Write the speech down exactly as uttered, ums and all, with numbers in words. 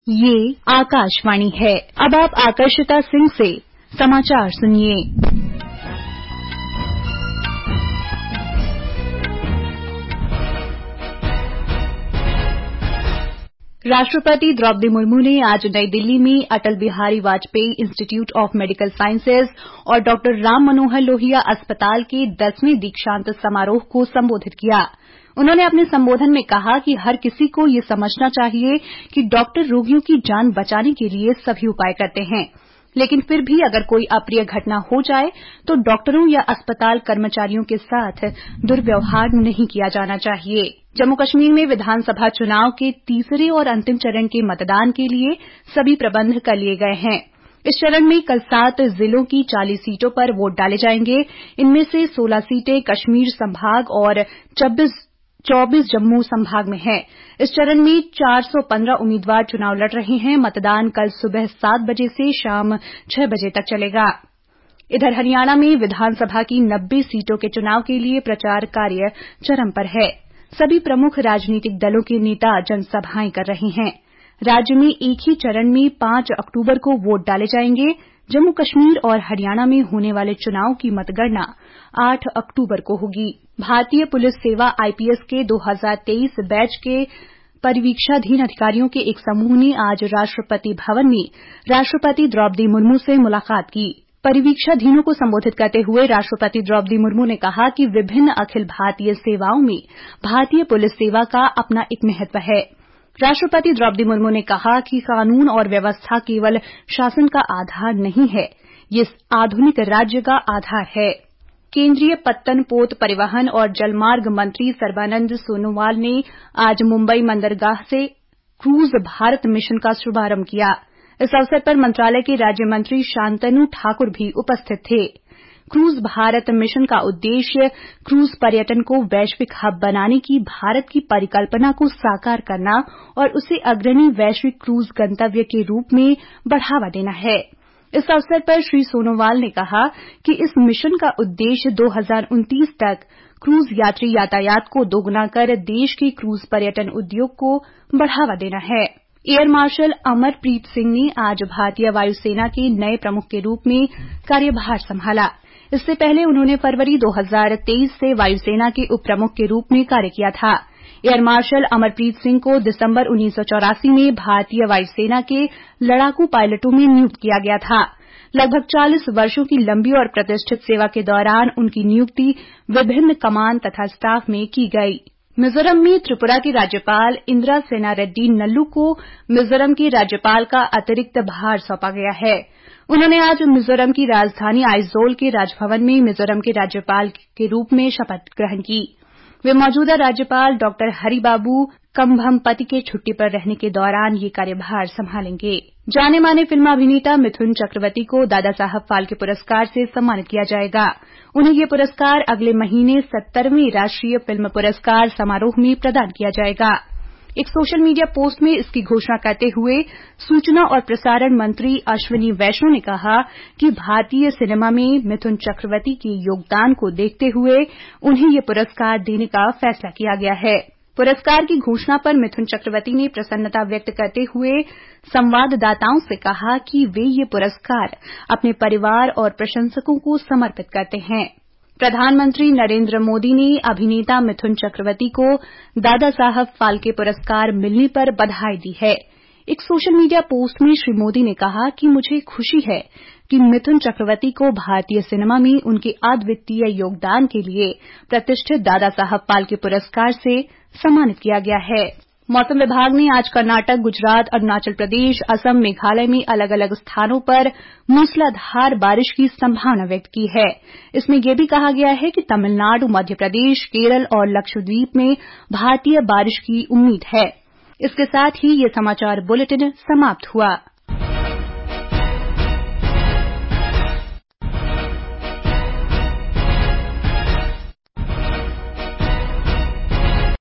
ये आकाशवाणी है। अब आप आकर्षिता सिंह से समाचार सुनिए। राष्ट्रपति द्रौपदी मुर्मू ने आज नई दिल्ली में Atal Bihari Vajpayee institute of medical sciences और डॉक्टर राम मनोहर लोहिया अस्पताल के दसवें दीक्षांत समारोह को संबोधित किया। उन्होंने अपने संबोधन में कहा कि हर किसी को ये समझना चाहिए कि डॉक्टर रोगियों की जान बचाने के लिए सभी उपाय करते हैं, लेकिन फिर भी अगर कोई अप्रिय घटना हो जाए तो डॉक्टरों या अस्पताल कर्मचारियों के साथ दुर्व्यवहार नहीं किया जाना चाहिए। जम्मू कश्मीर में विधानसभा चुनाव के तीसरे और अंतिम चरण के मतदान के लिए सभी प्रबंध कर लिए गए हैं। इस चरण में कल सात जिलों की चालीस सीटों पर वोट डाले जाएंगे। इनमें से सोलह सीटें कश्मीर संभाग और चौबीस जम्मू संभाग में हैं। इस चरण में चार सौ पंद्रह उम्मीदवार चुनाव लड़ रहे हैं। मतदान कल सुबह सात बजे से शाम छह बजे तक चलेगा। इधर हरियाणा में विधानसभा की नब्बे सीटों के चुनाव के लिए प्रचार कार्य चरम पर है। सभी प्रमुख राजनीतिक दलों के नेता जनसभाएं कर रहे हैं। राज्य में एक ही चरण में पांच अक्टूबर को वोट डाले जाएंगे। जम्मू कश्मीर और हरियाणा में होने वाले चुनाव की मतगणना आठ अक्टूबर को होगी। भारतीय पुलिस सेवा आईपीएस के दो हज़ार तेईस बैच के परिवीक्षाधीन अधिकारियों के एक समूह ने आज राष्ट्रपति भवन में राष्ट्रपति द्रौपदी मुर्मू से मुलाकात की। परिवीक्षाधीनों को संबोधित करते हुए राष्ट्रपति द्रौपदी मुर्मू ने कहा कि विभिन्न अखिल भारतीय सेवाओं में भारतीय पुलिस सेवा का अपना एक महत्व है। राष्ट्रपति द्रौपदी मुर्मू ने कहा कि कानून और व्यवस्था केवल शासन का आधार नहीं है, ये आधुनिक राज्य का आधार है। केंद्रीय पत्तन पोत परिवहन और जलमार्ग मंत्री सर्बानंद सोनोवाल ने आज मुंबई बंदरगाह से क्रूज भारत मिशन का शुभारंभ किया। इस अवसर पर मंत्रालय के राज्य मंत्री शांतनु ठाकुर भी उपस्थित थे। क्रूज भारत मिशन का उद्देश्य क्रूज पर्यटन को वैश्विक हब बनाने की भारत की परिकल्पना को साकार करना और उसे अग्रणी वैश्विक क्रूज गंतव्य के रूप में बढ़ावा देना है। इस अवसर पर श्री सोनोवाल ने कहा कि इस मिशन का उद्देश्य दो हज़ार उनतीस तक क्रूज यात्री यातायात को दोगुना कर देश के क्रूज पर्यटन उद्योग को बढ़ावा देना है। एयर मार्शल अमरप्रीत सिंह ने आज भारतीय वायुसेना के नए प्रमुख के रूप में कार्यभार संभाला। इससे पहले उन्होंने फरवरी दो हज़ार तेईस से वायुसेना के उप प्रमुख के रूप में कार्य किया था। एयर मार्शल अमरप्रीत सिंह को दिसंबर उन्नीस सौ चौरासी में भारतीय वायुसेना के लड़ाकू पायलटों में नियुक्त किया गया था। लगभग चालीस वर्षों की लंबी और प्रतिष्ठित सेवा के दौरान उनकी नियुक्ति विभिन्न कमान तथा स्टाफ में की गई। मिजोरम में त्रिपुरा की राज्यपाल इंदिरा सेना रेड्डी नल्लू को मिजोरम के राज्यपाल का अतिरिक्त भार सौंपा गया है। उन्होंने आज मिजोरम की राजधानी आइजोल के राजभवन में मिजोरम के राज्यपाल के रूप में शपथ ग्रहण की। वे मौजूदा राज्यपाल डॉक्टर हरिबाबू कंभमपति के छुट्टी पर रहने के दौरान ये कार्यभार संभालेंगे। जाने माने फिल्म अभिनेता मिथुन चक्रवर्ती को दादा साहब फाल्के पुरस्कार से सम्मानित किया जाएगा। उन्हें ये पुरस्कार अगले महीने सत्तरवें राष्ट्रीय फिल्म पुरस्कार समारोह में प्रदान किया जाएगा। एक सोशल मीडिया पोस्ट में इसकी घोषणा करते हुए सूचना और प्रसारण मंत्री अश्विनी वैष्णव ने कहा कि भारतीय सिनेमा में मिथुन चक्रवर्ती के योगदान को देखते हुए उन्हें ये पुरस्कार देने का फैसला किया गया है। पुरस्कार की घोषणा पर मिथुन चक्रवर्ती ने प्रसन्नता व्यक्त करते हुए संवाददाताओं से कहा कि वे ये पुरस्कार अपने परिवार और प्रशंसकों को समर्पित करते हैं। प्रधानमंत्री नरेंद्र मोदी ने अभिनेता मिथुन चक्रवर्ती को दादा साहब फाल्के पुरस्कार मिलने पर बधाई दी है। एक सोशल मीडिया पोस्ट में श्री मोदी ने कहा कि मुझे खुशी है कि मिथुन चक्रवर्ती को भारतीय सिनेमा में उनके अद्वितीय योगदान के लिए प्रतिष्ठित दादा साहब फाल्के पुरस्कार से सम्मानित किया गया है। मौसम विभाग ने आज कर्नाटक, गुजरात, अरुणाचल प्रदेश, असम, मेघालय में अलग अलग स्थानों पर मूसलाधार बारिश की संभावना व्यक्त की है। इसमें यह भी कहा गया है कि तमिलनाडु, मध्य प्रदेश, केरल और लक्षद्वीप में भारी बारिश की उम्मीद है। इसके साथ ही ये समाचार बुलेटिन समाप्त हुआ।